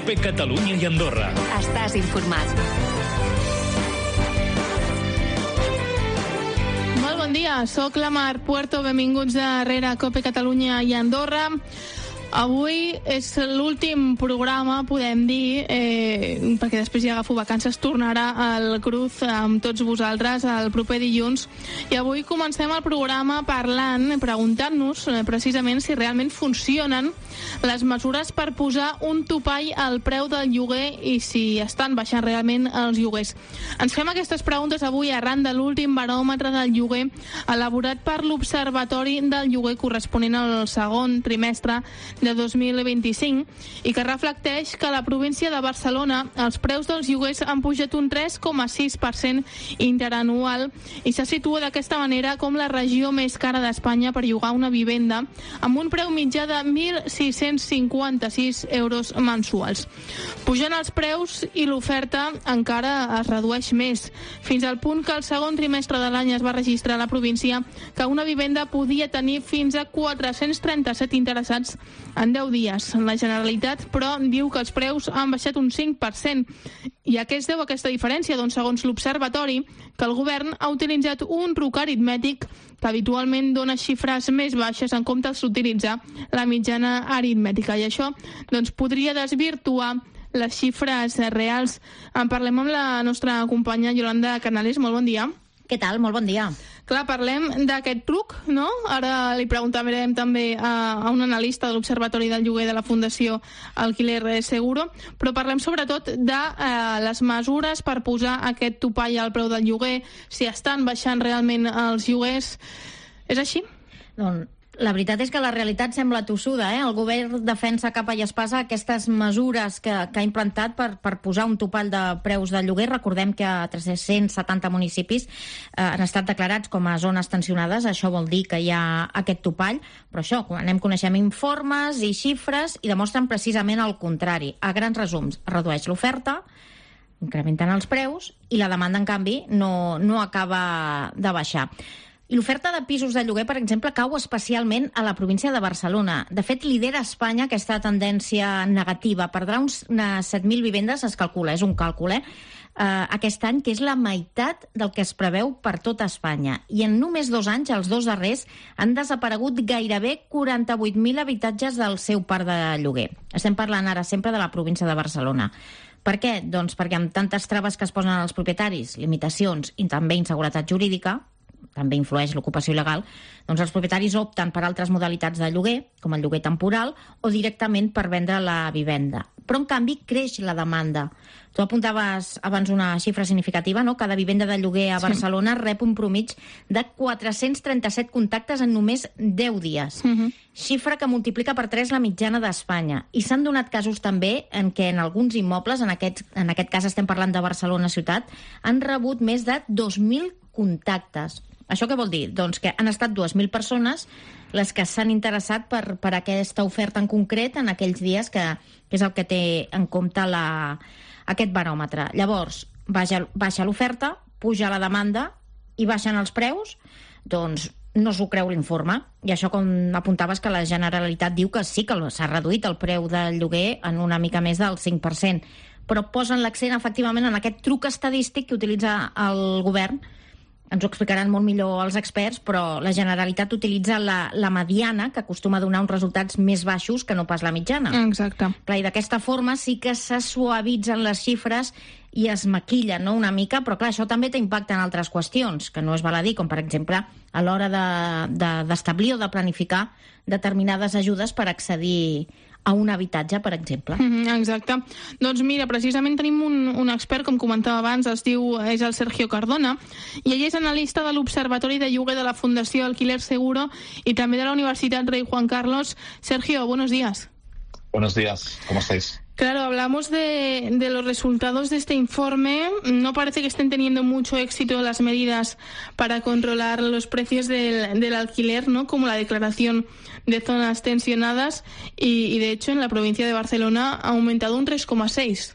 COPE Catalunya i Andorra. Estàs informat. Molt bon dia, soc la Mar Puerto, benvinguts darrere COPE Catalunya i Andorra. Avui és l'últim programa, podem dir, perquè després ja agafo vacances, tornarà al Cruz amb tots vosaltres el proper dilluns. I avui comencem el programa preguntant-nos precisament si realment funcionen les mesures per posar un topall al preu del lloguer i si estan baixant realment els lloguers. Ens fem aquestes preguntes avui arran de l'últim baròmetre del lloguer elaborat per l'Observatori del Lloguer corresponent al segon trimestre de 2025 i que reflecteix que a la província de Barcelona els preus dels lloguers han pujat un 3,6% interanual i se situa d'aquesta manera com la regió més cara d'Espanya per llogar una vivenda amb un preu mitjà de 1.656 euros mensuals. Pujant els preus i l'oferta encara es redueix més, fins al punt que el segon trimestre de l'any es va registrar a la província que una vivenda podia tenir fins a 437 interessats en 10 dies. La Generalitat, però, diu que els preus han baixat un 5%. I a què es deu aquesta diferència? Doncs, segons l'Observatori, que el govern ha utilitzat un truc aritmètic que habitualment dona xifres més baixes en comptes d'utilitzar la mitjana aritmètica. I això doncs, podria desvirtuar les xifres reals. En parlem amb la nostra companya Yolanda Canales. Molt bon dia. Què tal? Molt bon dia. Clar, parlem d'aquest truc, no? Ara li preguntarem també a un analista de l'Observatori del Lloguer de la Fundació Alquiler Seguro, però parlem sobretot de les mesures per posar aquest topall al preu del lloguer, si estan baixant realment els lloguers. És així? Doncs la veritat és que la realitat sembla tossuda, El govern defensa capa i espasa aquestes mesures que ha implantat per posar un topall de preus de lloguer. Recordem que 370 municipis han estat declarats com a zones tensionades. Això vol dir que hi ha aquest topall, però això, coneixem informes i xifres i demostren precisament el contrari. A grans resums, redueix l'oferta, incrementen els preus i la demanda, en canvi, no acaba de baixar. I l'oferta de pisos de lloguer, per exemple, cau especialment a la província de Barcelona. De fet, lidera a Espanya aquesta tendència negativa. Perdrà unes 7.000 vivendes, es calcula, és un càlcul, aquest any, que és la meitat del que es preveu per tota Espanya. I en només 2 anys, els 2 darrers, han desaparegut gairebé 48.000 habitatges del seu parc de lloguer. Estem parlant ara sempre de la província de Barcelona. Per què? Doncs perquè amb tantes traves que es posen als propietaris, limitacions i també inseguretat jurídica, també influeix l'ocupació il·legal, doncs els propietaris opten per altres modalitats de lloguer, com el lloguer temporal, o directament per vendre la vivenda. Però, en canvi, creix la demanda. Tu apuntaves abans una xifra significativa, no? Cada vivenda de lloguer a Barcelona rep un promig de 437 contactes en només 10 dies. Xifra que multiplica per 3 la mitjana d'Espanya. I s'han donat casos també en què en alguns immobles, en aquest cas estem parlant de Barcelona ciutat, han rebut més de 2.000 contactes. Això què vol dir? Doncs que han estat 2.000 persones les que s'han interessat per aquesta oferta en concret en aquells dies, que és el que té en compte aquest baròmetre. Llavors, baixa l'oferta, puja la demanda i baixen els preus, doncs no s'ho creu l'informe. I això, com apuntaves, que la Generalitat diu que sí, que s'ha reduït el preu del lloguer en una mica més del 5%, però posen l'accent efectivament en aquest truc estadístic que utilitza el govern. Ens ho explicaran molt millor els experts, però la Generalitat utilitza la mediana, que acostuma a donar uns resultats més baixos que no pas la mitjana. Exacte. Clar, i d'aquesta forma sí que se suavitzen les xifres i es maquillen, no?, una mica, però clar, això també té impacte en altres qüestions, que no es val a dir, com per exemple a l'hora d'establir o de planificar determinades ajudes per accedir a un habitatge, per exemple. Exacte. Doncs mira, precisament tenim un expert, com comentava abans, és el Sergio Cardona, i ell és analista de l'Observatori de Lloguer de la Fundació Alquiler Seguro y también de la Universidad Rey Juan Carlos. Sergio, buenos días. Buenos días, ¿cómo estáis? Claro, hablamos de los resultados de este informe. No parece que estén teniendo mucho éxito las medidas para controlar los precios del alquiler, ¿no? Como la declaración de zonas tensionadas y de hecho en la provincia de Barcelona ha aumentado un 3,6%.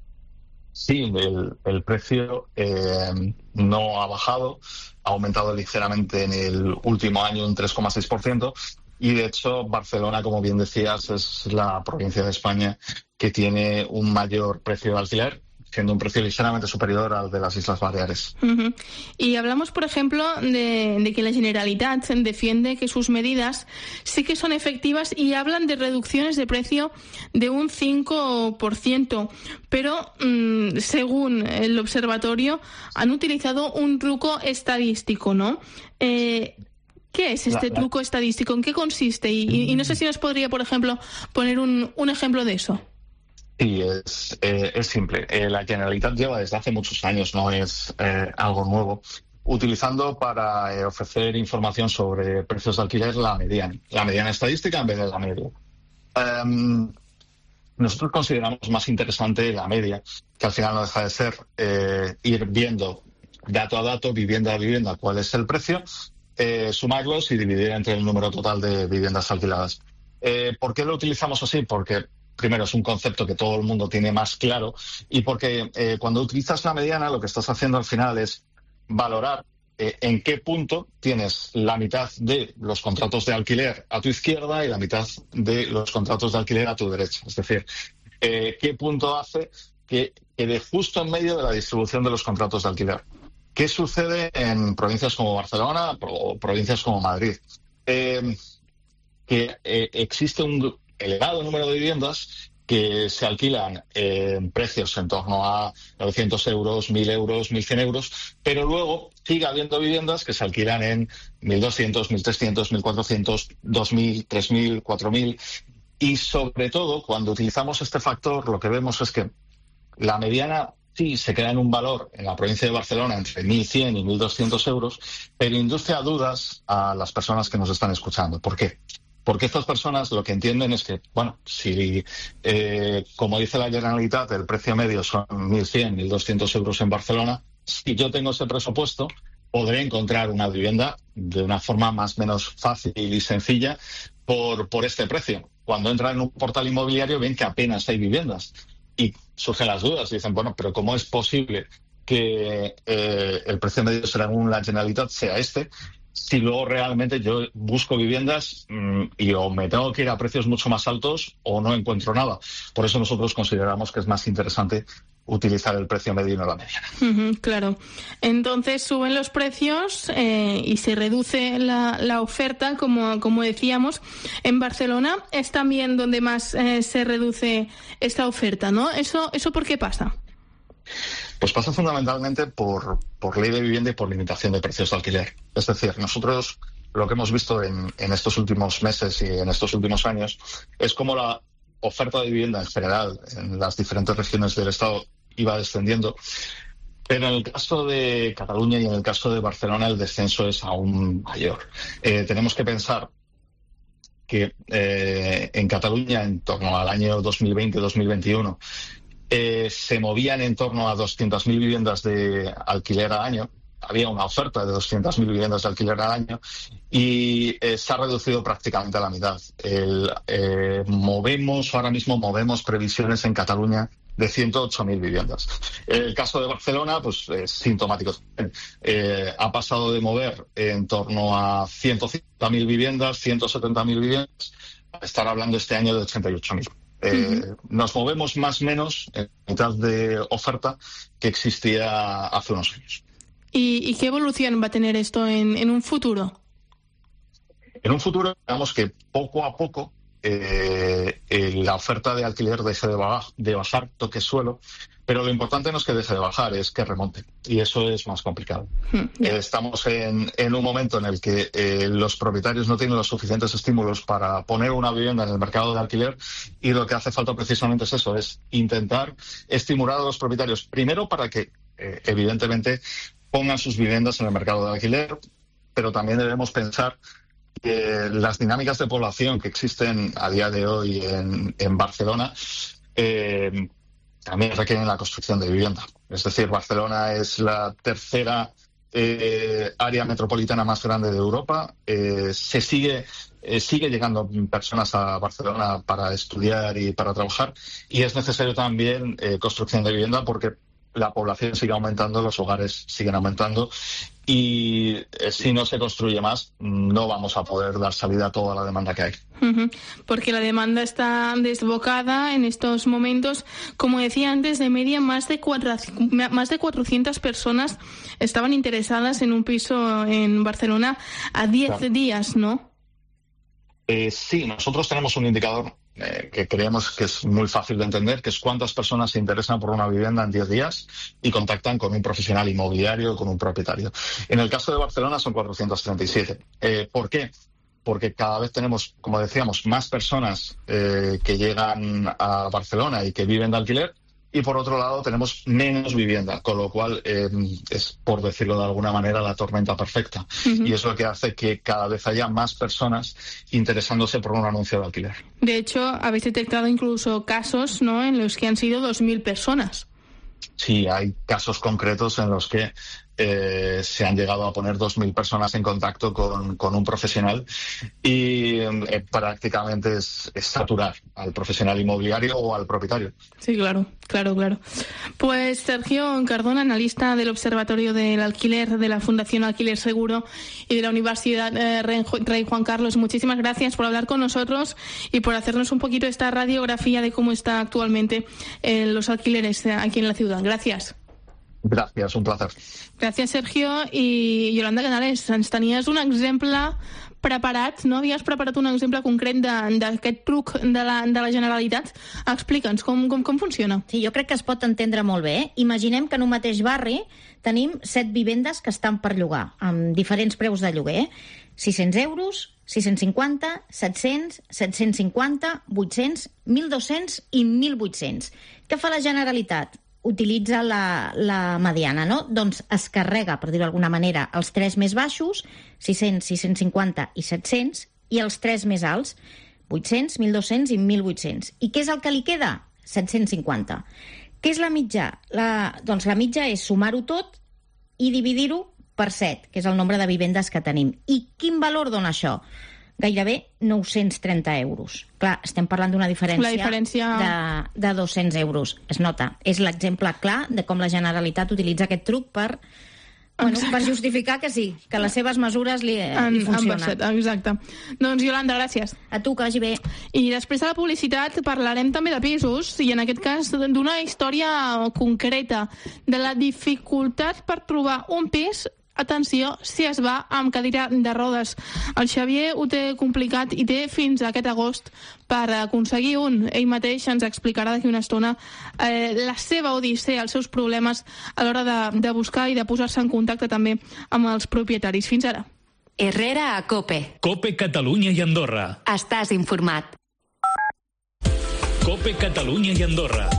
Sí, el precio no ha bajado, ha aumentado ligeramente en el último año un 3,6%. Y de hecho, Barcelona, como bien decías, es la provincia de España que tiene un mayor precio de alquiler, siendo un precio ligeramente superior al de las Islas Baleares. Uh-huh. Y hablamos, por ejemplo, de que la Generalitat defiende que sus medidas sí que son efectivas y hablan de reducciones de precio de un 5%, pero según el observatorio han utilizado un truco estadístico, ¿no? ¿Qué es este truco estadístico? ¿En qué consiste? Y no sé si nos podría, por ejemplo, poner un ejemplo de eso. Sí, es simple. La Generalitat lleva desde hace muchos años, no es algo nuevo, utilizando para ofrecer información sobre precios de alquiler la mediana estadística en vez de la media. Nosotros consideramos más interesante la media, que al final no deja de ser ir viendo dato a dato, vivienda a vivienda, cuál es el precio, sumarlos y dividir entre el número total de viviendas alquiladas. ¿Por qué lo utilizamos así? Porque primero, es un concepto que todo el mundo tiene más claro y porque cuando utilizas la mediana lo que estás haciendo al final es valorar en qué punto tienes la mitad de los contratos de alquiler a tu izquierda y la mitad de los contratos de alquiler a tu derecha. Es decir, qué punto hace que quede justo en medio de la distribución de los contratos de alquiler. ¿Qué sucede en provincias como Barcelona o provincias como Madrid? Que existe un elevado número de viviendas que se alquilan en precios en torno a 900 euros, 1.000 euros, 1.100 euros, pero luego sigue habiendo viviendas que se alquilan en 1.200, 1.300, 1.400, 2.000, 3.000, 4.000. Y sobre todo, cuando utilizamos este factor, lo que vemos es que la mediana sí se queda en un valor en la provincia de Barcelona entre 1.100 y 1.200 euros, pero induce a dudas a las personas que nos están escuchando. ¿Por qué? Porque estas personas lo que entienden es que, bueno, si, como dice la Generalitat, el precio medio son 1.100, 1.200 euros en Barcelona, si yo tengo ese presupuesto, podré encontrar una vivienda de una forma más o menos fácil y sencilla por este precio. Cuando entran en un portal inmobiliario ven que apenas hay viviendas y surgen las dudas y dicen, bueno, pero ¿cómo es posible que el precio medio según la Generalitat sea este? Si luego realmente yo busco viviendas y o me tengo que ir a precios mucho más altos o no encuentro nada. Por eso nosotros consideramos que es más interesante utilizar el precio medio y no la mediana. Claro. Entonces suben los precios y se reduce la oferta, como decíamos. En Barcelona es también donde más se reduce esta oferta, ¿no? ¿Eso por qué pasa? Pues pasa fundamentalmente por ley de vivienda y por limitación de precios de alquiler. Es decir, nosotros lo que hemos visto en estos últimos meses y en estos últimos años es cómo la oferta de vivienda en general en las diferentes regiones del Estado iba descendiendo. Pero en el caso de Cataluña y en el caso de Barcelona el descenso es aún mayor. Tenemos que pensar que en Cataluña en torno al año 2020-2021 se movían en torno a 200.000 viviendas de alquiler al año. Había una oferta de 200.000 viviendas de alquiler al año y se ha reducido prácticamente a la mitad. Ahora mismo movemos previsiones en Cataluña de 108.000 viviendas. El caso de Barcelona, pues es sintomático. Ha pasado de mover en torno a 150.000 viviendas, 170.000 viviendas, a estar hablando este año de 88.000. Nos movemos más o menos en mitad de oferta que existía hace unos años. ¿Y qué evolución va a tener esto en un futuro? En un futuro, digamos que poco a poco la oferta de alquiler deje de bajar, toque suelo, pero lo importante no es que deje de bajar, es que remonte, y eso es más complicado. Estamos en un momento en el que los propietarios no tienen los suficientes estímulos para poner una vivienda en el mercado de alquiler, y lo que hace falta precisamente es eso, es intentar estimular a los propietarios, primero para que evidentemente pongan sus viviendas en el mercado de alquiler, pero también debemos pensar que las dinámicas de población que existen a día de hoy en Barcelona también requieren la construcción de vivienda. Es decir, Barcelona es la tercera área metropolitana más grande de Europa. Sigue llegando personas a Barcelona para estudiar y para trabajar, y es necesario también construcción de vivienda porque la población sigue aumentando, los hogares siguen aumentando y si no se construye más no vamos a poder dar salida a toda la demanda que hay. Porque la demanda está desbocada en estos momentos. Como decía antes, de media más de 400 personas estaban interesadas en un piso en Barcelona a 10 días, ¿no? Sí, nosotros tenemos un indicador que creemos que es muy fácil de entender, que es cuántas personas se interesan por una vivienda en 10 días y contactan con un profesional inmobiliario o con un propietario. En el caso de Barcelona son 437. ¿Por qué? Porque cada vez tenemos, como decíamos, más personas que llegan a Barcelona y que viven de alquiler, y por otro lado tenemos menos vivienda, con lo cual es, por decirlo de alguna manera, la tormenta perfecta. Y es lo que hace que cada vez haya más personas interesándose por un anuncio de alquiler. De hecho, habéis detectado incluso casos, ¿no?, en los que han sido 2.000 personas. Sí, hay casos concretos en los que se han llegado a poner 2.000 personas en contacto con un profesional y prácticamente es saturar al profesional inmobiliario o al propietario. Sí, claro. Pues Sergio Cardona, analista del Observatorio del Alquiler de la Fundación Alquiler Seguro y de la Universidad Rey Juan Carlos, muchísimas gracias por hablar con nosotros y por hacernos un poquito esta radiografía de cómo está actualmente los alquileres aquí en la ciudad. Gracias. Gràcies, un placer. Gràcies, Sergio. I Yolanda Canales, ens tenies un exemple preparat, no? Havies preparat un exemple concret d'aquest truc de la Generalitat. Explica'ns com funciona. Sí, jo crec que es pot entendre molt bé. Imaginem que en un mateix barri tenim 7 vivendes que estan per llogar, amb diferents preus de lloguer. 600 euros, 650, 700, 750, 800, 1.200 i 1.800. Què fa la Generalitat? Utilitza la mediana, no? Doncs es carrega, per dir-ho d'alguna manera, els 3 més baixos, 600, 650 i 700, i els 3 més alts, 800, 1.200 i 1.800. I què és el que li queda? 750. Què és la mitja? Doncs la mitja és sumar-ho tot i dividir-ho per 7, que és el nombre de vivendes que tenim. I quin valor dona això? Gairebé 930 euros. Clar, estem parlant d'una diferència de 200 euros. Es nota. És l'exemple clar de com la Generalitat utilitza aquest truc per justificar que sí, que les seves mesures li funcionen. Exacte. Doncs, Yolanda, gràcies. A tu, que vagi bé. I després de la publicitat parlarem també de pisos, i en aquest cas d'una història concreta, de la dificultat per trobar un pis, atenció, si es va amb cadira de rodes. El Xavier ho té complicat i té fins aquest agost per aconseguir un. Ell mateix ens explicarà d'aquí una estona la seva odissea, els seus problemes a l'hora de buscar i de posar-se en contacte també amb els propietaris. Fins ara. Herrera a COPE. COPE Catalunya i Andorra. Estàs informat. COPE Catalunya i Andorra.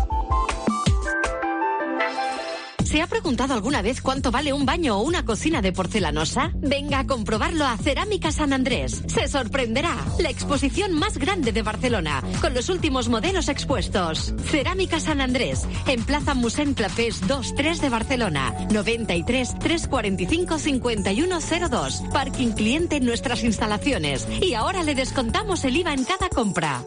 ¿Se ha preguntado alguna vez cuánto vale un baño o una cocina de porcelanosa? Venga a comprobarlo a Cerámica San Andrés. Se sorprenderá. La exposición más grande de Barcelona, con los últimos modelos expuestos. Cerámica San Andrés, en Plaza Mossèn Clapés 2-3 de Barcelona. 93 345 5102. Parking cliente en nuestras instalaciones. Y ahora le descontamos el IVA en cada compra.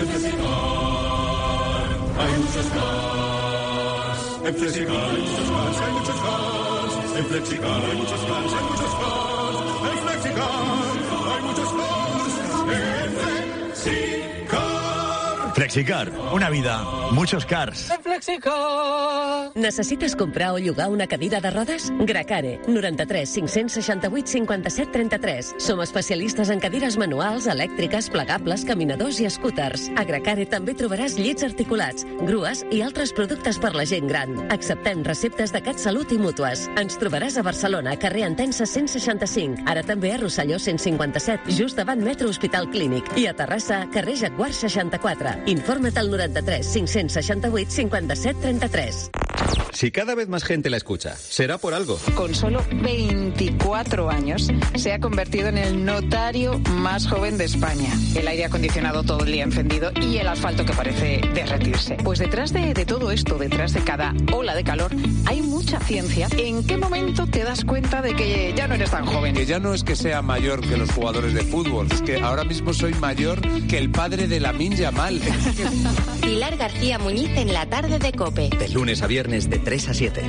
En Flexicar hay muchos cars, hay muchos cars. En Flexicar hay muchos cars, hay muchos cars. En Flexicar hay muchos cars. En Flexicar. Flexicar, una vida, muchos cars. En Flexicar. Necessites comprar o llogar una cadira de rodes? Gracare, 93 568 57 33. Som especialistes en cadires manuals, elèctriques, plegables, caminadors i scooters. A Gracare també trobaràs llits articulats, grues i altres productes per la gent gran. Acceptem receptes de CatSalut i mútues. Ens trobaràs a Barcelona, carrer Entença 165. Ara també a Rosselló 157, just davant Metro Hospital Clínic. I a Terrassa, carrer Jaguar 64. Infórmate al 93 568 57 33. Si cada vez más gente la escucha, será por algo. Con solo 24 años, se ha convertido en el notario más joven de España. El aire acondicionado todo el día encendido y el asfalto que parece derretirse. Pues detrás de todo esto, detrás de cada ola de calor, hay mucha ciencia. ¿En qué momento te das cuenta de que ya no eres tan joven? Que ya no es que sea mayor que los jugadores de fútbol, es que ahora mismo soy mayor que el padre de Lamine Yamal. Pilar García Muñiz en la tarde de COPE. De lunes a viernes de 3 3 a 7.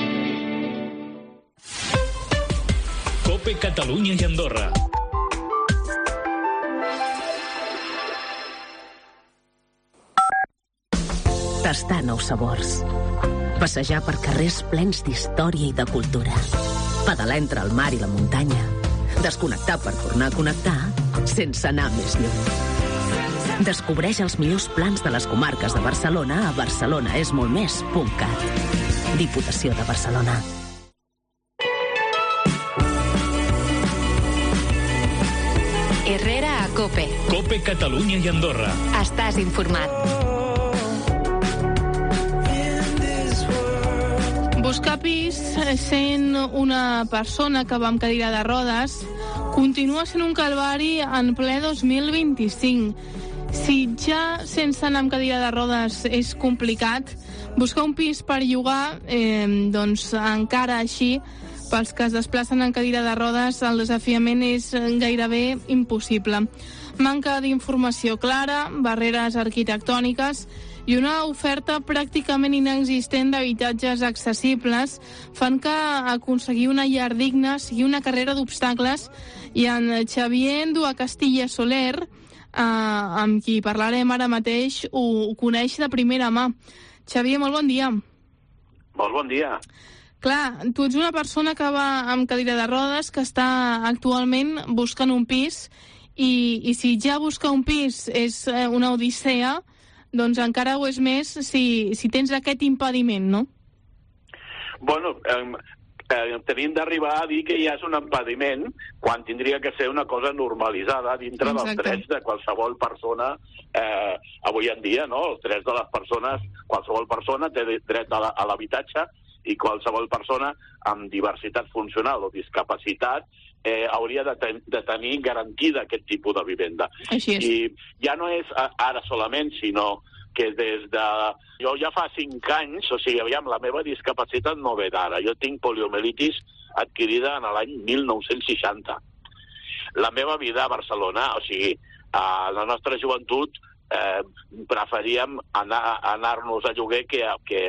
COPE Catalunya i Andorra. Tastar nous sabors. Passejar per carrers plens d'història i de cultura. Pedalar entre el mar i la muntanya. Desconnectar per tornar a connectar sense anar més lluny. Descobreix els millors plans de les comarques de Barcelona a barcelonaesmoltmés.cat. Diputació de Barcelona. Herrera a COPE. COPE Catalunya i Andorra. Estàs informat. Buscar pis sent una persona que va amb cadira de rodes continua sent un calvari en ple 2025. Si ja sense anar amb cadira de rodes és complicat, buscar un pis per llogar, doncs encara així, pels que es desplacen en cadira de rodes, el desafiament és gairebé impossible. Manca d'informació clara, barreres arquitectòniques i una oferta pràcticament inexistent d'habitatges accessibles fan que aconseguir una llar digna sigui una carrera d'obstacles, i en Xavier Endua Castilla Soler, amb qui parlarem ara mateix, ho coneix de primera mà. Xavier, molt bon dia. Molt bon dia. Clar, tu ets una persona que va amb cadira de rodes, que està actualment buscant un pis, i si ja buscar un pis és una odissea, doncs encara ho és més si tens aquest impediment, no? Bueno, tenim d'arribar a dir que ja és un impediment quan tindria que ser una cosa normalitzada dintre dels drets de qualsevol persona avui en dia, no? Els drets de les persones, qualsevol persona té dret a l'habitatge, i qualsevol persona amb diversitat funcional o discapacitat hauria de tenir garantida aquest tipus de vivenda. Així és. I ja no és ara solament, sinó que des de... Jo ja fa 5 anys, o sigui, aviam, la meva discapacitat no ve d'ara. Jo tinc poliomielitis adquirida en l'any 1960. La meva vida a Barcelona, o sigui, a la nostra joventut preferíem anar-nos a lloguer que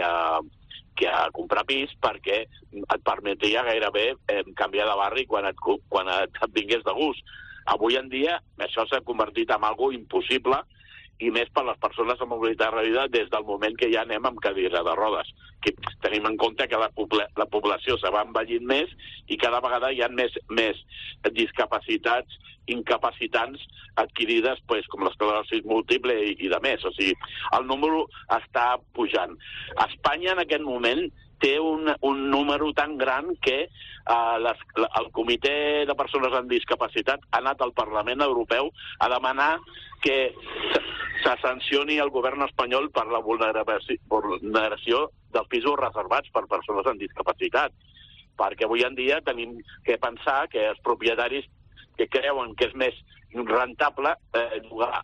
a comprar pis, perquè et permetia gairebé canviar de barri quan et vingués de gust. Avui en dia això s'ha convertit en algo impossible, i més per les persones amb mobilitat reduïda des del moment que ja anem amb cadira de rodes. Que tenim en compte que la població se va envellint més i cada vegada hi ha més discapacitats incapacitants adquirides, com l'esclerosi múltiple i de més. O sigui, el número està pujant. Espanya en aquest moment té un número tan gran que el Comitè de Persones amb Discapacitat ha anat al Parlament Europeu a demanar que se sancioni el govern espanyol per la vulneració dels pisos reservats per persones amb discapacitat. Perquè avui en dia tenim que pensar que els propietaris que creuen que és més rentable llogar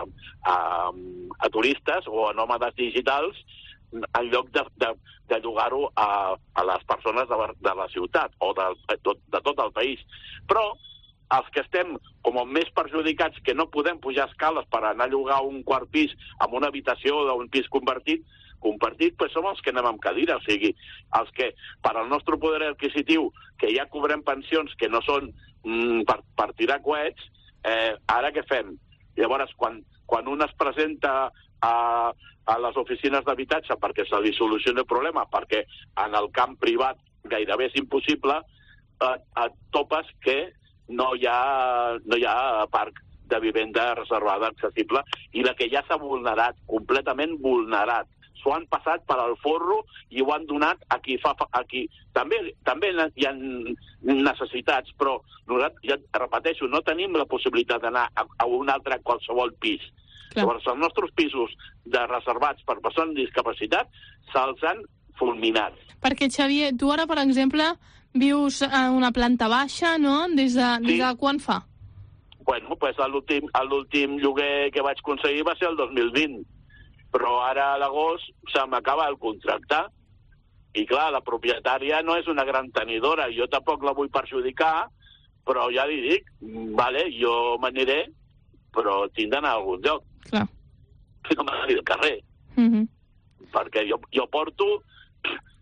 a turistes o a nòmades digitals en lloc de llogar-ho a les persones de la ciutat o de tot el país. Però els que estem com més perjudicats, que no podem pujar escales per anar a llogar un quart pis amb una habitació d'un pis compartit, pues som els que anem amb cadira. O sigui, els que, per al nostre poder adquisitiu, que ja cobrem pensions que no són per tirar coets, ara què fem? Llavors, quan un es presenta a les oficines d'habitatge perquè se li solucioni el problema, perquè en el camp privat gairebé és impossible, et topes que no hi ha parc de vivenda reservada accessible, i la que ja s'ha vulnerat, completament vulnerat. S'ho han passat per al forro i ho han donat a qui fa... També hi ha necessitats, però nosaltres, ja repeteixo, no tenim la possibilitat d'anar a un altre qualsevol pis. Llavors, els nostres pisos reservats per persones amb discapacitat se'ls han fulminat. Perquè, Xavier, tu ara, per exemple, vius a una planta baixa, no? Des de quan fa? Bueno, pues l'últim lloguer que vaig aconseguir va ser el 2020, però ara a l'agost se m'acaba el contracte. I clar, la propietària no és una gran tenidora, jo tampoc la vull perjudicar, però ja li dic, vale, jo m'aniré, però tinc d'anar a algun lloc. Clar. No m'agradi el carrer. Perquè jo porto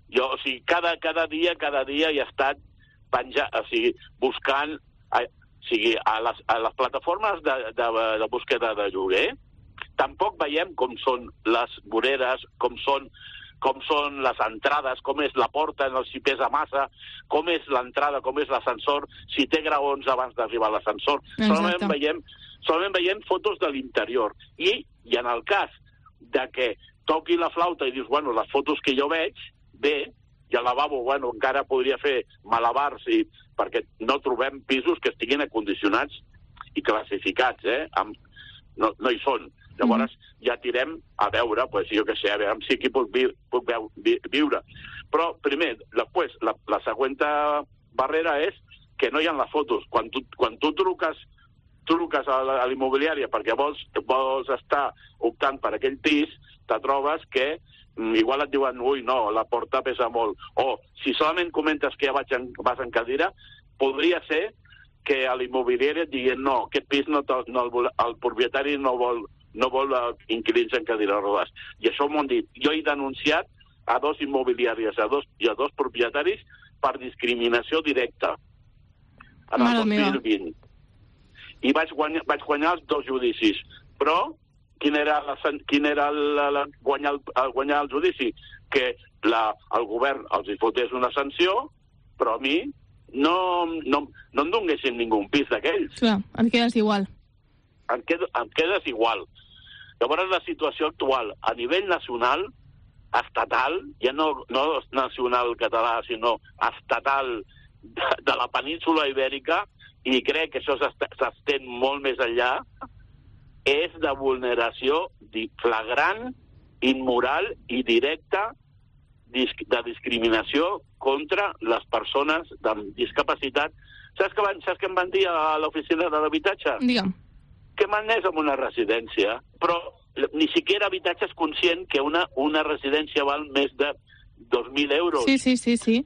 Jo, o sigui, cada dia he estat buscant, a les plataformes de búsqueda de lloguer, tampoc veiem com són les voreres, com són les entrades, com és la porta, si pesa massa, com és l'entrada, com és l'ascensor, si té graons abans d'arribar a l'ascensor. Solament veiem fotos de l'interior. I en el cas de que toqui la flauta i dius, bueno, les fotos que jo veig, bé, i al lavabo, bueno, encara podria fer malabars, perquè no trobem pisos que estiguin acondicionats i classificats, no hi són. Llavors ja tirem a veure, jo què sé, a veure si aquí puc viure. Però primer, després, la següent barrera és que no hi ha les fotos. Quan tu truques a l'immobiliària perquè vols estar optant per aquell pis, te trobes que igual et diuen, ui, no, la porta pesa molt. O si solament comentes que ja vas en cadira, podria ser que a l'immobiliària et diguin, no, aquest pis el propietari no vol inquilins en cadira de rodes. I això m'ho han dit. Jo he denunciat a 2 immobiliàries i a 2 propietaris per discriminació directa en el 2020. I vaig guanyar els 2 judicis. Però quin era guanyar el judici? Que el govern els fotés una sanció, però a mi no em donguessin ningú pis d'aquells. Clar, et quedes igual. Em quedes igual. Llavors, la situació actual a nivell nacional, estatal, ja no nacional català, sinó estatal de la península ibèrica, i crec que això s'estén molt més enllà, és de vulneració flagrant, immoral i directa de discriminació contra les persones amb discapacitat. Saps què em van dir a l'oficina de l'habitatge? Digue'm. Que m'anés a una residència, però ni siquiera habitatge és conscient que una residència val més de 2.000 euros. Sí.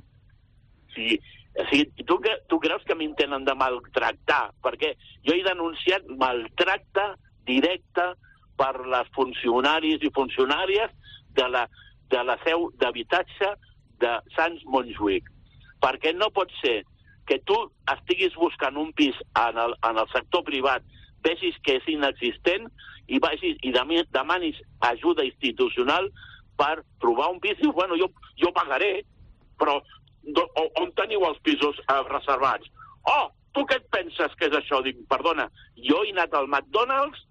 Tu creus que m'intenten de maltractar? Perquè jo he denunciat maltracte directe per les funcionaris i funcionàries de la seu d'habitatge de Sants Montjuïc. Perquè no pot ser que tu estiguis buscant un pis en el sector privat, vegis que és inexistent i demanis ajuda institucional per trobar un pis i dius, bueno, jo pagaré, però on teniu els pisos reservats? Oh, tu què et penses que és això? Dic, perdona, jo he anat al McDonald's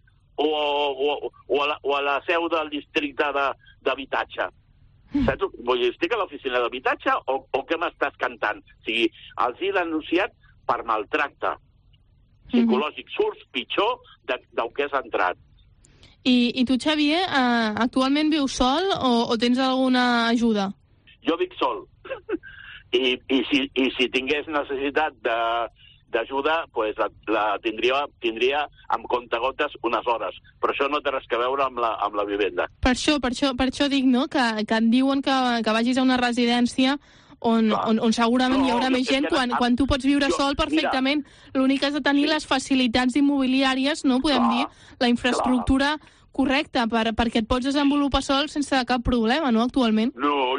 o a la seu del districte d'habitatge. Saps? Vull dir, estic a l'oficina d'habitatge o què m'estàs cantant? O sigui, els he denunciat per maltracte psicològic. Surts pitjor del que has entrat. I tu, Xavier, actualment vius sol o tens alguna ajuda? Jo vic sol. I si tingués necessitat d'ajuda, pues la tindria amb comptagotes unes hores. Però això no té res a veure amb la vivenda. Per això dic, no?, que et diuen que vagis a una residència on segurament hi haurà més gent quan tu pots viure sol perfectament. L'únic que has de tenir les facilitats immobiliàries, no podem dir, la infraestructura correcta perquè et pots desenvolupar sol sense cap problema, no, actualment? No,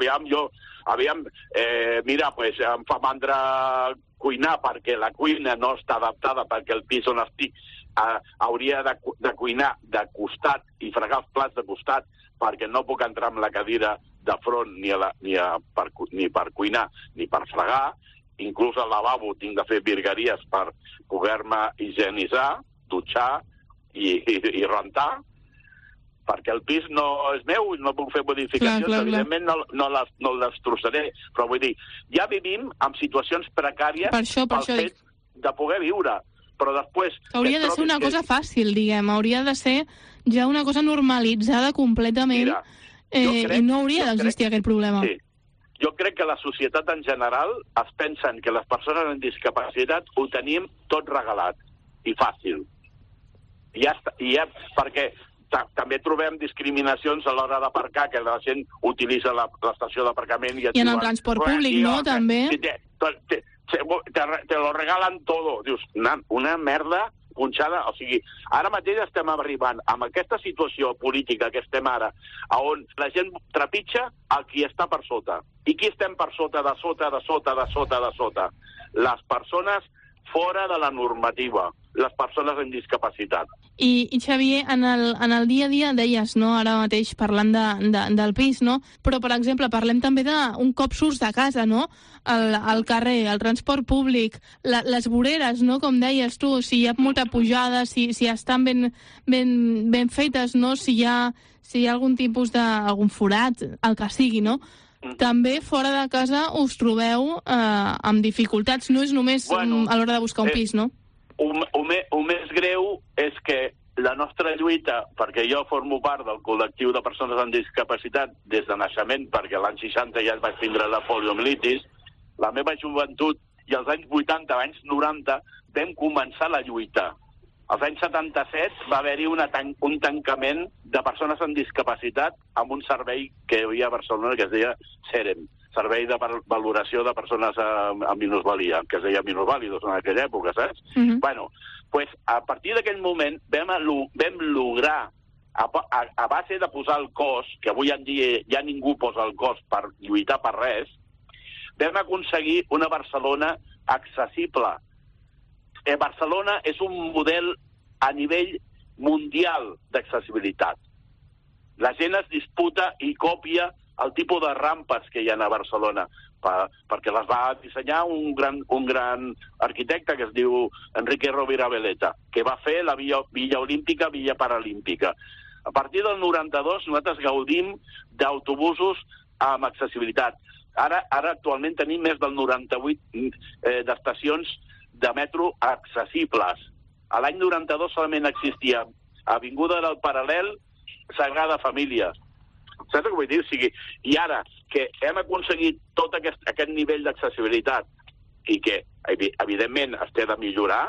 mira, pues em fa mandra cuinar perquè la cuina no està adaptada, perquè el pis on estic hauria de cuinar de costat i fregar els plats de costat, perquè no puc entrar amb la cadira de front ni per cuinar ni per fregar. Inclús al lavabo tinc de fer virgueries per poder-me higienitzar, dutxar i rentar, perquè el pis no és meu, no puc fer modificacions, evidentment no el destrossaré, però vull dir, ja vivim en situacions precàries pel fet de poder viure, però després... Hauria de ser una cosa fàcil, diguem, hauria de ser ja una cosa normalitzada completament. Mira, i no hauria d'existir aquest problema. Sí. Jo crec que la societat en general es pensen que les persones amb discapacitat ho tenim tot regalat i fàcil. Perquè també trobem discriminacions a l'hora d'aparcar, que la gent utilitza l'estació d'aparcament i en el transport públic, no?, també. Te lo regalan todo. Dius, una merda punxada, o sigui, ara mateix estem arribant amb aquesta situació política que estem ara, on la gent trepitja el qui està per sota. I qui estem per sota, de sota? Les persones fora de la normativa, les persones amb discapacitat. I Xavier, en el dia a dia deies, no, ara mateix parlant del pis, no? Però, per exemple, parlem també d'un cop surts de casa, no? Al carrer, el transport públic, les voreres, no? Com deies tu, si hi ha molta pujada, si estan ben fetes, no? Si hi ha algun tipus d'algun forat, el que sigui, no? També fora de casa us trobeu amb dificultats, no és només a l'hora de buscar un pis, no? El més greu és que la nostra lluita, perquè jo formo part del col·lectiu de persones amb discapacitat des de naixement, perquè l'any 60 ja vaig tindre la poliomielitis, la meva joventut i els anys 80, anys 90, vam començar la lluita. Als anys 77 va haver-hi un tancament de persones amb discapacitat amb un servei que hi havia a Barcelona que es deia CEREM, Servei de Valoració de Persones amb Minusvalia, que es deia Minusvàlidos en aquella època, saps? Bueno, pues a partir d'aquell moment vam lograr, a base de posar el cos, que avui en dia ja ningú posa el cos per lluitar per res, vam aconseguir una Barcelona accessible. Barcelona és un model a nivell mundial d'accessibilitat. La gent es disputa i copia el tipus de rampes que hi ha a Barcelona, perquè les va dissenyar un gran arquitecte que es diu Enrique Rovira Veleta, que va fer la Villa Olímpica, Villa Paralímpica. A partir del 92 nosaltres gaudim d'autobusos amb accessibilitat. Ara actualment tenim més del 98 d'estacions de metro accessibles. A l'any 92 solament existia Avinguda del Paral·lel, Sagrada Família. Saps què vull dir? O sigui, i ara que hem aconseguit tot aquest nivell d'accessibilitat i que, evidentment, es té de millorar,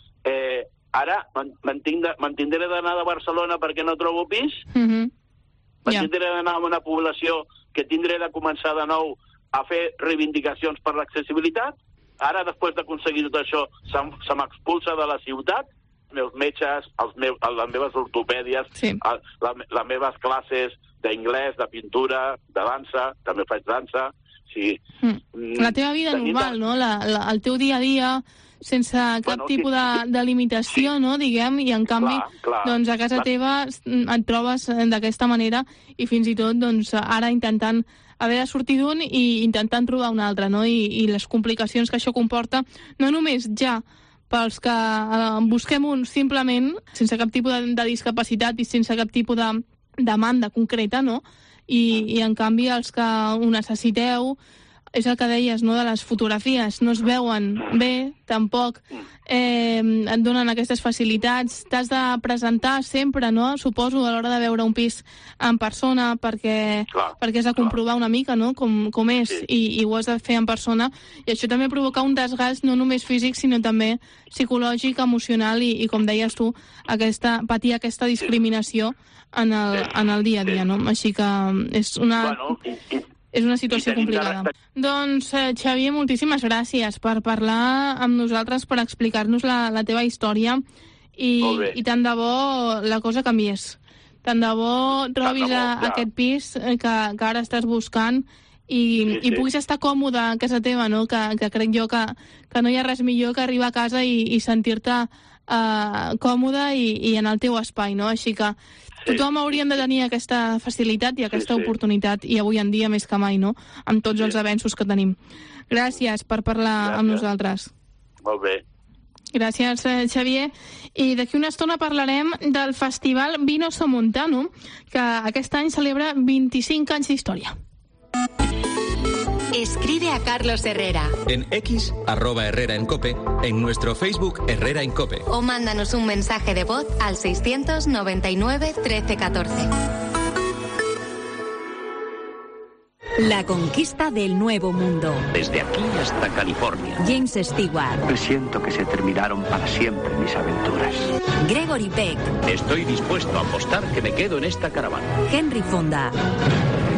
ara m'entindré d'anar de Barcelona perquè no trobo pis? M'entindré d'anar a una població que tindré de començar de nou a fer reivindicacions per l'accessibilitat? Ara, després d'aconseguir tot això, se m'expulsa de la ciutat? Els meus metges, les meves ortopèdies, les meves classes d'inglès, de pintura, de dansa, també faig dansa. Sí. La teva vida normal, no? El teu dia a dia, sense cap tipus de limitació, no? Diguem, i en canvi, doncs a casa teva et trobes d'aquesta manera i fins i tot, doncs, ara intentant haver de sortir d'un i intentant trobar un altre, no? I les complicacions que això comporta, no només ja pels que busquem un simplement, sense cap tipus de discapacitat i sense cap tipus de demanda concreta, no? I en canvi els que ho necessiteu, és el que deies, no?, de les fotografies, no es veuen bé, tampoc et donen aquestes facilitats. T'has de presentar sempre, no?, suposo, a l'hora de veure un pis en persona, perquè has de comprovar una mica, no?, com és, i ho has de fer en persona, i això també provoca un desgast no només físic, sinó també psicològic, emocional, i com deies tu, patir aquesta discriminació en el dia a dia, no? Així que és una situació complicada. Doncs, Xavier, moltíssimes gràcies per parlar amb nosaltres, per explicar-nos la teva història i tant de bo la cosa canviés. Tant de bo trobis aquest pis que ara estàs buscant i puguis estar còmode a casa teva, no? Que crec jo que no hi ha res millor que arribar a casa i sentir-te còmode i en el teu espai, no? Així que tothom hauríem de tenir aquesta facilitat i aquesta oportunitat, i avui en dia més que mai, no?, amb tots els avenços que tenim. Gràcies per parlar amb nosaltres. Molt bé. Gràcies, Xavier. I d'aquí una estona parlarem del Festival Vino Somontano, que aquest any celebra 25 anys d'història. Escribe a Carlos Herrera. En X, @Herrera en Cope, en nuestro Facebook Herrera en Cope. O mándanos un mensaje de voz al 699 13 14. La conquista del Nuevo Mundo. Desde aquí hasta California. James Stewart. Siento que se terminaron para siempre mis aventuras. Gregory Peck. Estoy dispuesto a apostar que me quedo en esta caravana. Henry Fonda.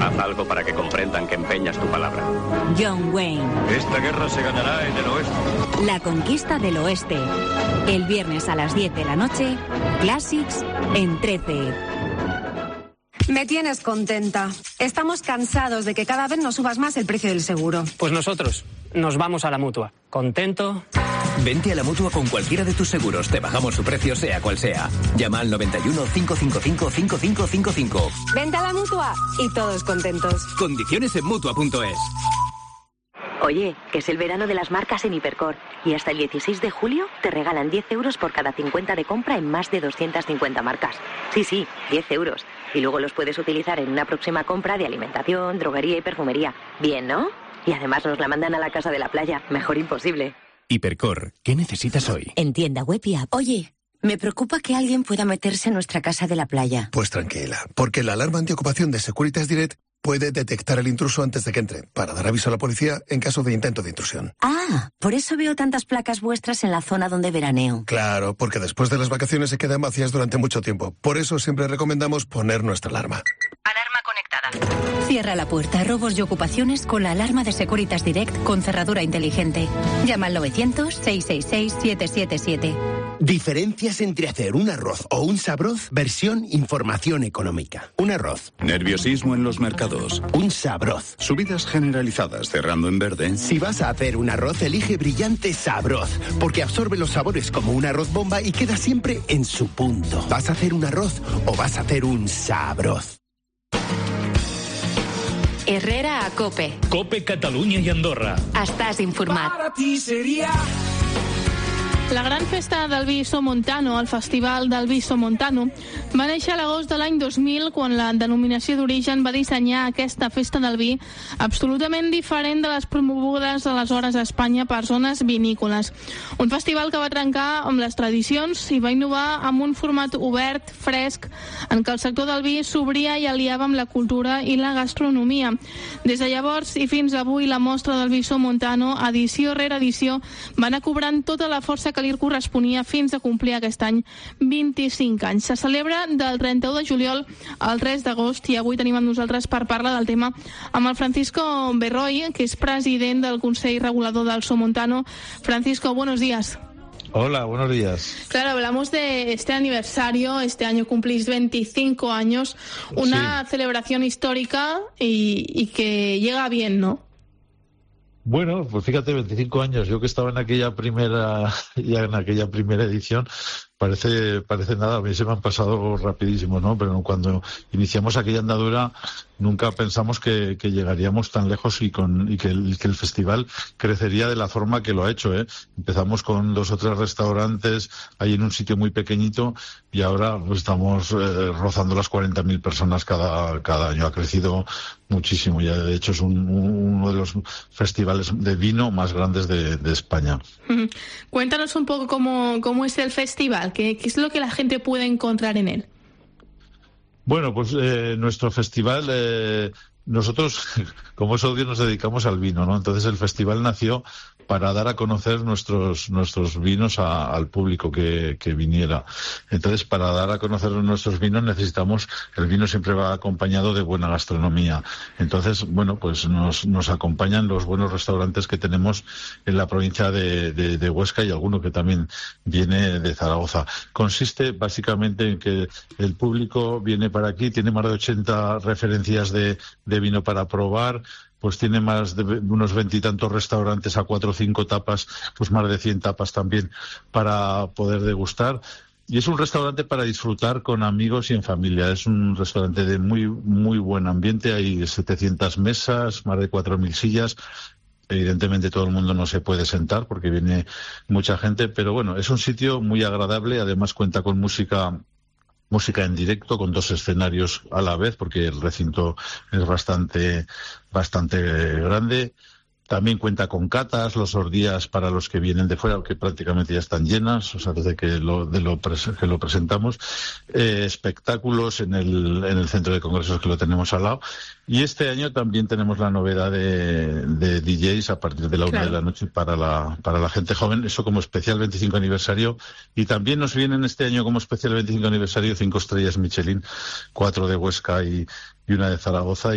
Haz algo para que comprendan que empeñas tu palabra. John Wayne. Esta guerra se ganará en el oeste. La conquista del oeste. El viernes a las 10 de la noche, Classics en 13. Me tienes contenta. Estamos cansados de que cada vez nos subas más el precio del seguro. Pues nosotros nos vamos a la Mutua. ¿Contento? Vente a la Mutua con cualquiera de tus seguros. Te bajamos su precio sea cual sea. Llama al 91 555 5555. Vente a la Mutua y todos contentos. Condiciones en Mutua.es. Oye, que es el verano de las marcas en Hipercor y hasta el 16 de julio te regalan 10 euros por cada 50 de compra en más de 250 marcas. Sí, 10 euros. Y luego los puedes utilizar en una próxima compra de alimentación, droguería y perfumería. Bien, ¿no? Y además nos la mandan a la casa de la playa. Mejor imposible. Hipercor, ¿qué necesitas hoy? En tienda web y app. Oye, me preocupa que alguien pueda meterse en nuestra casa de la playa. Pues tranquila, porque la alarma antiocupación de Securitas Direct puede detectar el intruso antes de que entre, para dar aviso a la policía en caso de intento de intrusión. Ah, por eso veo tantas placas vuestras en la zona donde veraneo. Claro, porque después de las vacaciones se quedan vacías durante mucho tiempo. Por eso siempre recomendamos poner nuestra alarma. Alarma conectada. Cierra la puerta a robos y ocupaciones con la alarma de Securitas Direct con cerradura inteligente. Llama al 900-666-777. Diferencias entre hacer un arroz o un sabroz, versión información económica. Un arroz. Nerviosismo en los mercados. Un sabroz. Subidas generalizadas cerrando en verde. Si vas a hacer un arroz, elige Brillante Sabroz, porque absorbe los sabores como un arroz bomba y queda siempre en su punto. ¿Vas a hacer un arroz o vas a hacer un sabroz? Herrera a COPE. COPE Catalunya i Andorra. Estàs informat. La gran festa del vi Somontano, el Festival del Vi Somontano, va néixer a l'agost de l'any 2000 quan la denominació d'origen va dissenyar aquesta festa del vi absolutament diferent de les promogudes aleshores a Espanya per zones vinícoles. Un festival que va trencar amb les tradicions i va innovar amb un format obert, fresc, en què el sector del vi s'obria i aliava amb la cultura i la gastronomia. Des de llavors i fins avui la mostra del Vi Somontano, edició rere edició, va anar cobrant tota la força que li corresponia fins a complir aquest any 25 anys. Se celebra del 31 de juliol al 3 d'agost i avui tenim amb nosaltres per parlar del tema amb el Francisco Berroy, que és president del Consell Regulador del Somontano. Francisco, buenos días. Hola, buenos días. Claro, hablamos de este aniversario, este año cumplís 25 años, una celebración histórica y que llega bien, ¿no? Bueno, pues fíjate, 25 años, yo que estaba en aquella primera edición, parece nada, a mí se me han pasado rapidísimo, ¿no? Pero cuando iniciamos aquella andadura nunca pensamos que llegaríamos tan lejos y que el festival crecería de la forma que lo ha hecho, ¿eh? Empezamos con 2 o 3 restaurantes ahí en un sitio muy pequeñito y ahora pues, estamos rozando las 40.000 personas cada año. Ha crecido muchísimo, ya de hecho es uno de los festivales de vino más grandes de España. Cuéntanos un poco cómo es el festival, qué es lo que la gente puede encontrar en él. Bueno, pues nuestro festival, nosotros como socios nos dedicamos al vino, ¿no? Entonces el festival nació para dar a conocer nuestros vinos al público que viniera. Entonces, para dar a conocer nuestros vinos el vino siempre va acompañado de buena gastronomía. Entonces, bueno, pues nos acompañan los buenos restaurantes que tenemos en la provincia de Huesca y alguno que también viene de Zaragoza. Consiste básicamente en que el público viene para aquí, tiene más de 80 referencias de vino para probar, pues tiene más de unos 20 y tantos restaurantes a 4 o 5 tapas, pues más de 100 tapas también para poder degustar. Y es un restaurante para disfrutar con amigos y en familia. Es un restaurante de muy, muy buen ambiente. Hay 700 mesas, más de 4.000 sillas. Evidentemente todo el mundo no se puede sentar porque viene mucha gente, pero bueno, es un sitio muy agradable. Además cuenta con música en directo, con 2 escenarios a la vez, porque el recinto es bastante grande. También cuenta con catas los días para los que vienen de fuera, que prácticamente ya están llenas, o sea, desde que lo presentamos. Espectáculos en el centro de congresos, que lo tenemos al lado. Y este año también tenemos la novedad de DJs a partir de la 1 de la noche para la gente joven, eso como especial 25 aniversario. Y también nos vienen este año como especial 25 aniversario 5 estrellas Michelin, 4 de Huesca y una de Zaragoza,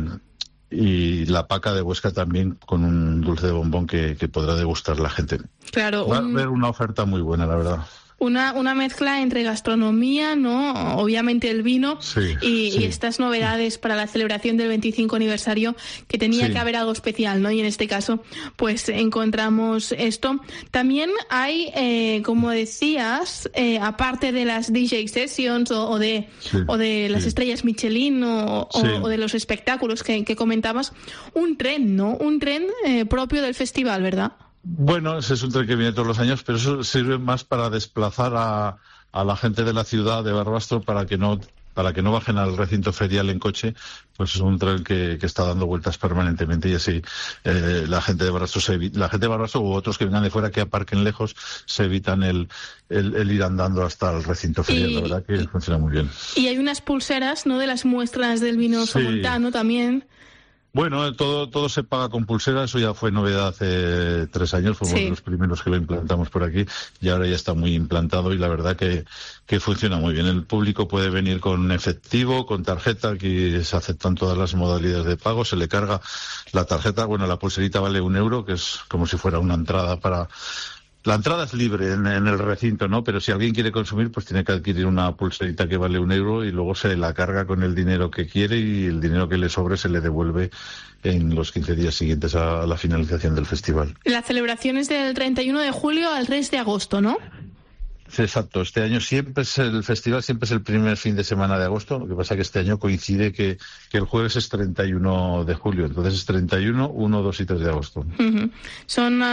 y la Paca de Huesca también, con un dulce de bombón que podrá degustar la gente. Claro, va a haber una oferta muy buena, la verdad. Una mezcla entre gastronomía, ¿no? Obviamente el vino, y estas novedades para la celebración del 25 aniversario, que tenía que haber algo especial, ¿no? Y en este caso, pues encontramos esto. También hay, como decías, aparte de las DJ sessions o de las estrellas Michelin o de los espectáculos que comentabas, un tren, ¿no? Un tren propio del festival, ¿verdad? Bueno, ese es un tren que viene todos los años, pero eso sirve más para desplazar a la gente de la ciudad de Barbastro para que no bajen al recinto ferial en coche. Pues es un tren que está dando vueltas permanentemente, y así la gente de Barbastro u otros que vengan de fuera que aparquen lejos se evitan el ir andando hasta el recinto ferial. La verdad que funciona muy bien. Y hay unas pulseras, ¿no?, de las muestras del vino somontano también. Bueno, todo se paga con pulsera, eso ya fue novedad hace 3 años, fuimos los primeros que lo implantamos por aquí, y ahora ya está muy implantado, y la verdad que funciona muy bien. El público puede venir con efectivo, con tarjeta, aquí se aceptan todas las modalidades de pago, se le carga la tarjeta, bueno, la pulserita vale €1, que es como si fuera una entrada para... La entrada es libre en el recinto, ¿no? Pero si alguien quiere consumir, pues tiene que adquirir una pulserita que vale €1 y luego se la carga con el dinero que quiere, y el dinero que le sobre se le devuelve en los 15 días siguientes a la finalización del festival. La celebración es del 31 de julio al 3 de agosto, ¿no? Exacto, este año el festival siempre es el primer fin de semana de agosto, lo que pasa que este año coincide que el jueves es 31 de julio, entonces es 31, 1, 2 y 3 de agosto. Son,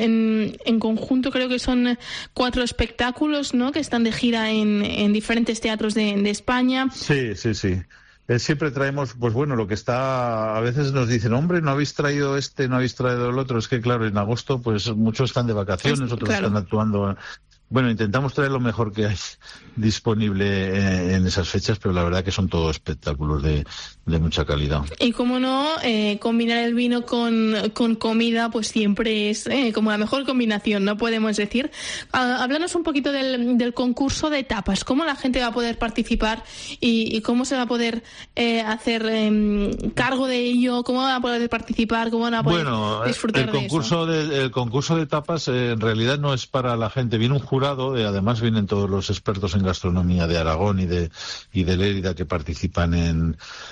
en conjunto creo que son 4 espectáculos, ¿no?, que están de gira en diferentes teatros de España. Sí. Siempre traemos, pues bueno, lo que está, a veces nos dicen, hombre, no habéis traído no habéis traído el otro, es que claro, en agosto pues muchos están de vacaciones, otros están actuando. Bueno, intentamos traer lo mejor que hay disponible en esas fechas, pero la verdad que son todos espectáculos de mucha calidad. Y como no, combinar el vino con comida, pues siempre es como la mejor combinación, ¿no?, podemos decir. Háblanos un poquito del concurso de tapas, cómo la gente va a poder participar y cómo se va a poder hacer cargo de ello, cómo van a poder participar, cómo van a poder disfrutar de eso. El concurso de tapas en realidad no es para la gente, viene un jurado, además vienen todos los expertos en gastronomía de Aragón y de Lérida que participan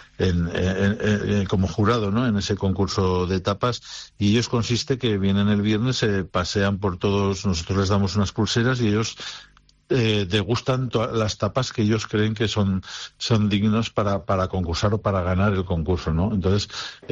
como jurado, ¿no?, en ese concurso de tapas, y ellos consiste que vienen el viernes, se pasean por todos, nosotros les damos unas pulseras y ellos degustan las tapas que ellos creen que son dignos para concursar o para ganar el concurso, ¿no? Entonces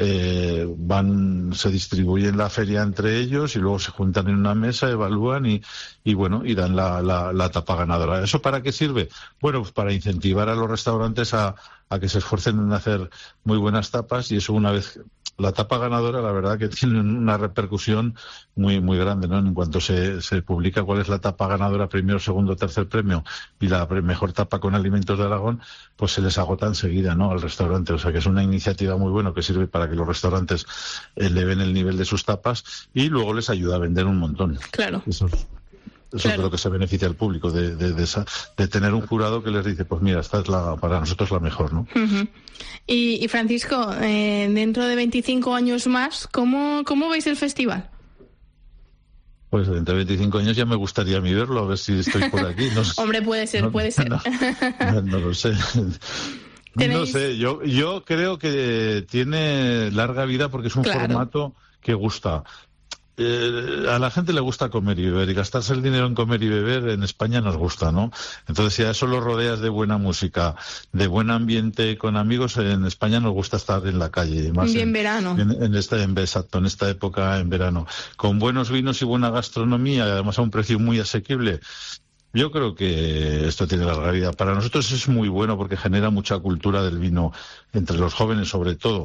se distribuyen la feria entre ellos y luego se juntan en una mesa, evalúan y dan la tapa ganadora. ¿Eso para qué sirve? Bueno, pues para incentivar a los restaurantes a que se esfuercen en hacer muy buenas tapas, y eso, una vez la tapa ganadora, la verdad que tiene una repercusión muy muy grande, ¿no? En cuanto se publica cuál es la tapa ganadora, primero, segundo, tercer premio y la mejor tapa con alimentos de Aragón, pues se les agota enseguida, ¿no?, al restaurante. O sea que es una iniciativa muy buena que sirve para que los restaurantes eleven el nivel de sus tapas y luego les ayuda a vender un montón. Claro. Eso es lo que se beneficia al público, de tener un jurado que les dice, pues mira, esta es para nosotros la mejor, ¿no? Y Francisco, dentro de 25 años más, ¿cómo veis el festival? Pues dentro de 25 años ya me gustaría a mí verlo, a ver si estoy por aquí. No sé. Hombre, puede ser. No lo sé. No sé, yo creo que tiene larga vida porque es un formato que gusta. A la gente le gusta comer y beber, y gastarse el dinero en comer y beber en España nos gusta, ¿no? Entonces, si a eso lo rodeas de buena música, de buen ambiente con amigos, en España nos gusta estar en la calle. Más en verano. Exacto, en esta época en verano. Con buenos vinos y buena gastronomía, y además a un precio muy asequible. Yo creo que esto tiene larga vida. Para nosotros es muy bueno porque genera mucha cultura del vino entre los jóvenes, sobre todo.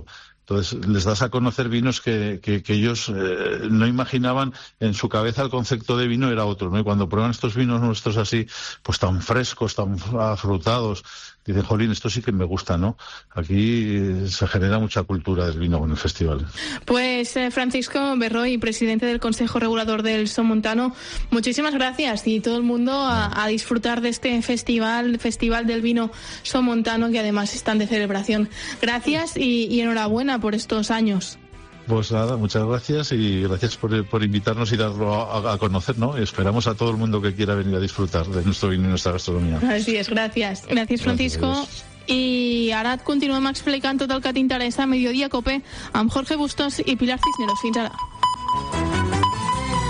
Entonces les das a conocer vinos que ellos no imaginaban. En su cabeza el concepto de vino era otro, ¿no? Y cuando prueban estos vinos nuestros así, pues tan frescos, tan afrutados, dicen, jolín, esto sí que me gusta, ¿no? Aquí se genera mucha cultura del vino en el festival. Pues Francisco Berroy, presidente del Consejo Regulador del Somontano, muchísimas gracias, y todo el mundo a disfrutar de este festival del vino somontano, que además están de celebración. Gracias y enhorabuena por estos años. Pues nada, muchas gracias, y gracias por invitarnos y darlo a conocer, ¿no? Y esperamos a todo el mundo que quiera venir a disfrutar de nuestro vino y nuestra gastronomía. Así es, gracias. Gràcies, Francisco. Gràcies. I ara et continuem explicant tot el que t'interessa a Mediodía Cope amb Jorge Bustos i Pilar Cisneros. Fins ara.